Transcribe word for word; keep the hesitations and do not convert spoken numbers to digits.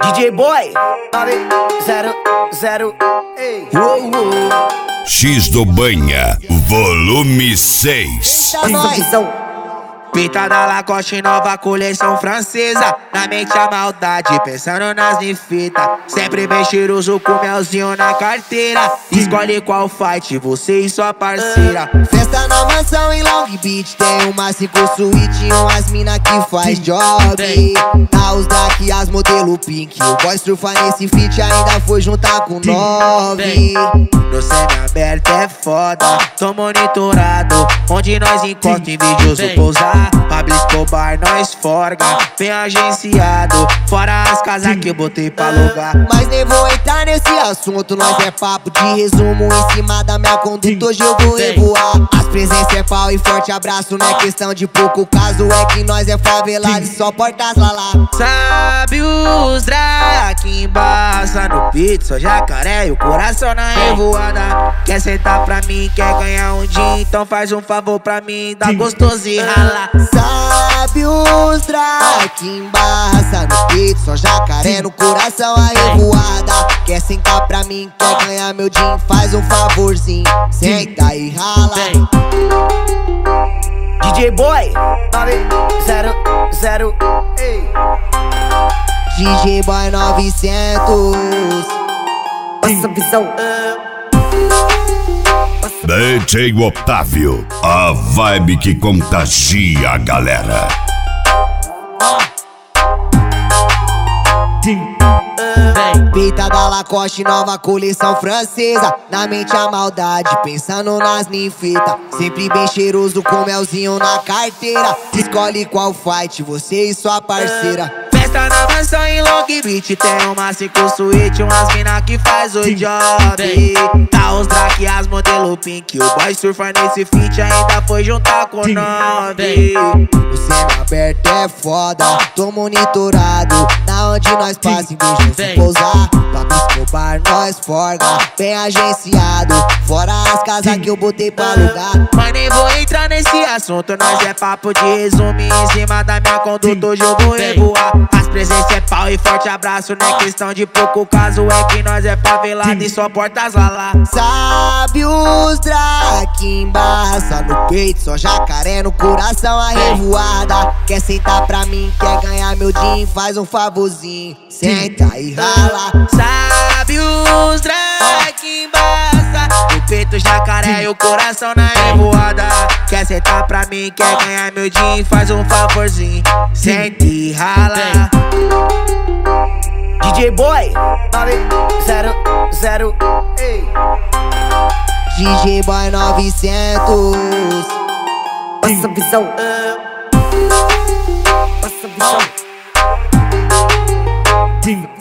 D J Boy nove zero zero. Ei. Uou, uou. X do Banha, volume seis. Pinta da Lacoste, nova coleção francesa. Na mente a maldade, pensando nas ninfitas. Sempre bem cheiroso com melzinho na carteira. Escolhe qual fight, você e sua parceira. Festa na mansão em Long Beach. Tem uma cinco suíte e umas mina que faz job. Tá os Drake, as modelo pink. O boy surfa nesse feat, ainda foi juntar com nove. No semi-aberto é foda, tô monitorado. Onde nós encosta em vídeos o pousar. Pablo Escobar, nós forga, bem agenciado. Fora as casas que eu botei pra alugar. Mas nem vou entrar nesse assunto, nós é papo de resumo. Em cima da minha conduta hoje eu vou revoar. As presenças é pau e forte abraço. Não é questão de pouco caso, é que nós é favelado e só portas lá lá. Sabe os Drake embaça no pit, só jacaré e o coração na revoada. Quer sentar pra mim, quer ganhar um dia, então faz um favor pra mim, dá gostoso e rala. Sabe os Drake embaça no peito, só jacaré no coração a revoada. Quer sentar pra mim, quer ganhar meu din, faz um favorzinho, senta e rala. D J Boy nove zero zero. Ei. D J Boy novecentos. Passa visão. D J Otávio, a vibe que contagia a galera. Peita da Lacoste, nova coleção francesa. Na mente a maldade, pensando nas ninfitas. Sempre bem cheiroso com melzinho na carteira. Escolhe qual fight, você e sua parceira. Festa na mansão em Long Beach. Tem uma cinco suíte, umas mina que faz o job. Tá os Drake, as modelo pink. O boy surfa nesse feat, ainda foi juntar com nove. O semi-aberto é foda, tô monitorado. Na onde nós passa, em vez de pousar. Pablo Escobar, nós forga, bem agenciado. Fora as casas que eu botei pra alugar. Mas nem vou entrar nesse assunto, nós é papo de resumo. Em cima da minha conduta hoje eu vou revoar. As presenças é pau e forte abraço. Não é questão de pouco caso, é que nós é favelado e só portas lá lá. Sabe os Drake embaça no peito, só jacaré no coração a revoada. Quer sentar pra mim, quer ganhar meu din, faz um favorzinho, senta e rala. Sabe os Drake embaça no peito, jacaré e o coração na revoada. Quer sentar pra mim, quer ganhar meu din, faz um favorzinho, senta e rala. D J Boy nove zero zero. Ei. D J Boy novecentos. Passa visão. Passa visão.